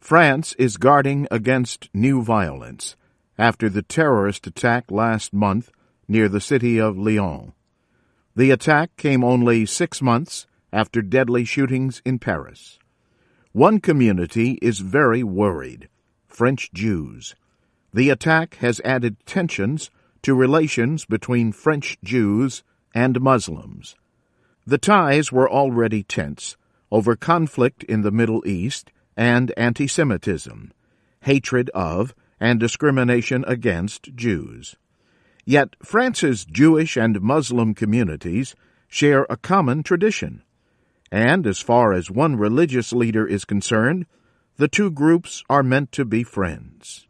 France is guarding against new violence after the terrorist attack last month near the city of Lyon. The attack came only 6 months after deadly shootings in Paris. One community is very worried: French Jews. The attack has added tensions to relations between French Jews and Muslims. The ties were already tense over conflict in the Middle East and anti-Semitism, hatred of and discrimination against Jews. Yet France's Jewish and Muslim communities share a common tradition, and as far as one religious leader is concerned, the two groups are meant to be friends.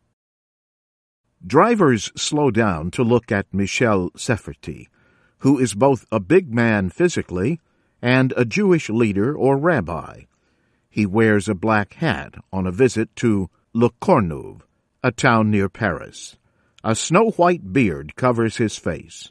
Drivers slow down to look at Michel Sefferti, who is both a big man physically and a Jewish leader or rabbi. He wears a black hat on a visit to Le Courneuve, a town near Paris. A snow-white beard covers his face.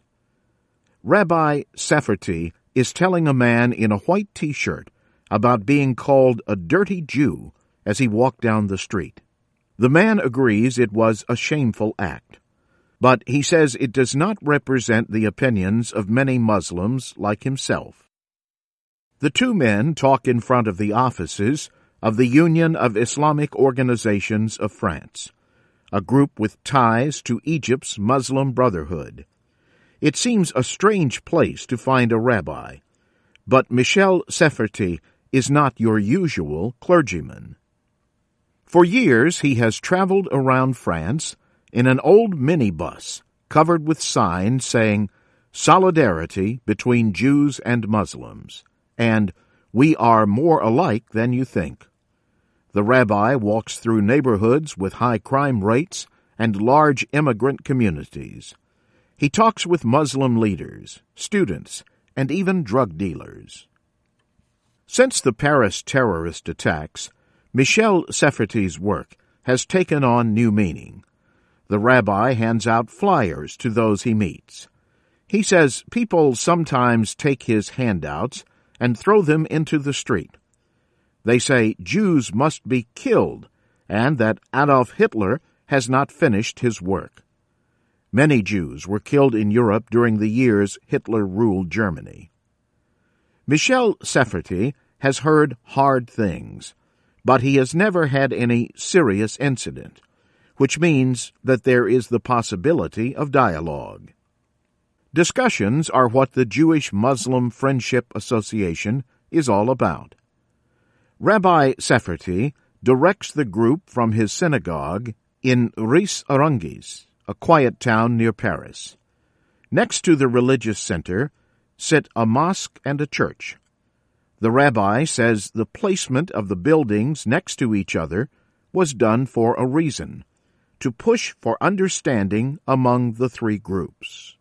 Rabbi Sefferti is telling a man in a white T-shirt about being called a dirty Jew as he walked down the street. The man agrees it was a shameful act, but he says it does not represent the opinions of many Muslims like himself. The two men talk in front of the offices of the Union of Islamic Organizations of France, a group with ties to Egypt's Muslim Brotherhood. It seems a strange place to find a rabbi, but Michel Sefferti is not your usual clergyman. For years he has traveled around France in an old minibus covered with signs saying "Solidarity between Jews and Muslims" and "We are more alike than you think." The rabbi walks through neighborhoods with high crime rates and large immigrant communities. He talks with Muslim leaders, students, and even drug dealers. Since the Paris terrorist attacks, Michel Sefferti's work has taken on new meaning. The rabbi hands out flyers to those he meets. He says people sometimes take his handouts and throw them into the street. They say Jews must be killed and that Adolf Hitler has not finished his work. Many Jews were killed in Europe during the years Hitler ruled Germany. Michel Sefferti has heard hard things, but he has never had any serious incident, which means that there is the possibility of dialogue. Discussions are what the Jewish-Muslim Friendship Association is all about. Rabbi Sefferti directs the group from his synagogue in Ris-Arungis, a quiet town near Paris. Next to the religious center sit a mosque and a church. The rabbi says the placement of the buildings next to each other was done for a reason, to push for understanding among the three groups.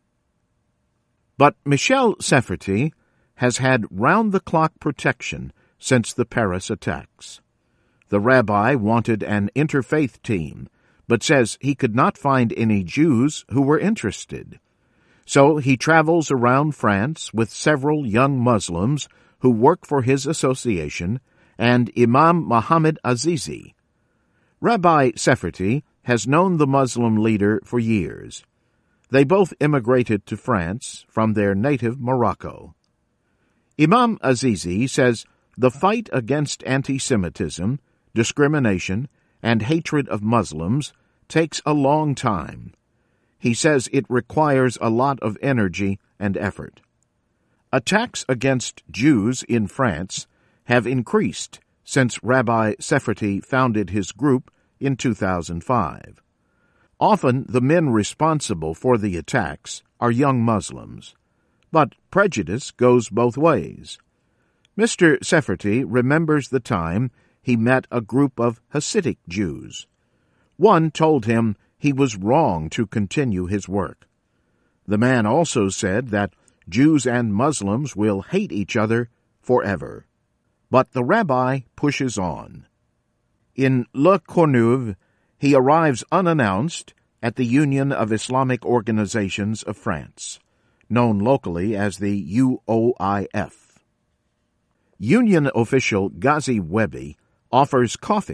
But Michel Sefferti has had round-the-clock protection since the Paris attacks. The rabbi wanted an interfaith team, but says he could not find any Jews who were interested. So he travels around France with several young Muslims who work for his association and Imam Mohammed Azizi. Rabbi Sefferti has known the Muslim leader for years. They both immigrated to France from their native Morocco. Imam Azizi says the fight against anti-Semitism, discrimination, and hatred of Muslims takes a long time. He says it requires a lot of energy and effort. Attacks against Jews in France have increased since Rabbi Sefferti founded his group in 2005. Often the men responsible for the attacks are young Muslims, but prejudice goes both ways. Mr. Sefferti remembers the time he met a group of Hasidic Jews. One told him he was wrong to continue his work. The man also said that Jews and Muslims will hate each other forever. But the rabbi pushes on. In Le Courneuve, he arrives unannounced at the Union of Islamic Organizations of France, known locally as the UOIF. Union official Ghazi Webi offers coffee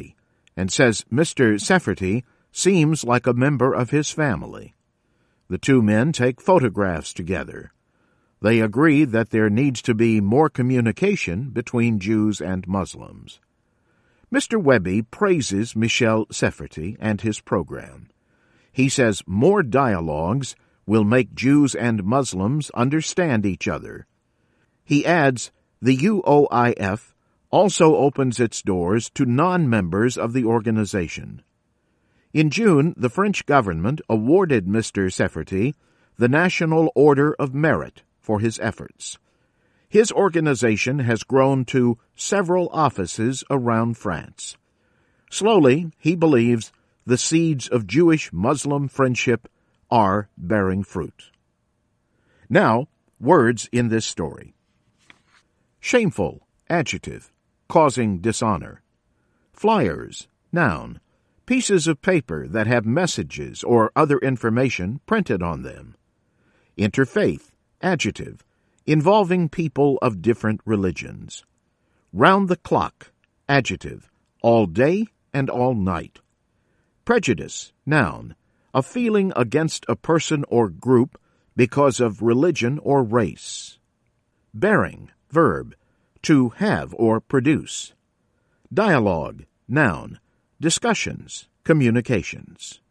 and says Mr. Sefferty seems like a member of his family. The two men take photographs together. They agree that there needs to be more communication between Jews and Muslims. Mr. Webby praises Michel Sefferty and his program. He says more dialogues will make Jews and Muslims understand each other. He adds, the UOIF also opens its doors to non-members of the organization. In June, the French government awarded Mr. Sefferty the National Order of Merit for his efforts. His organization has grown to several offices around France. Slowly, he believes, the seeds of Jewish-Muslim friendship are bearing fruit. Now, words in this story. Shameful, adjective, causing dishonor. Flyers, noun, pieces of paper that have messages or other information printed on them. Interfaith, adjective, involving people of different religions. Round the clock, adjective, all day and all night. Prejudice, noun, a feeling against a person or group because of religion or race. Bearing, verb, to have or produce. Dialogue, noun, discussions, communications.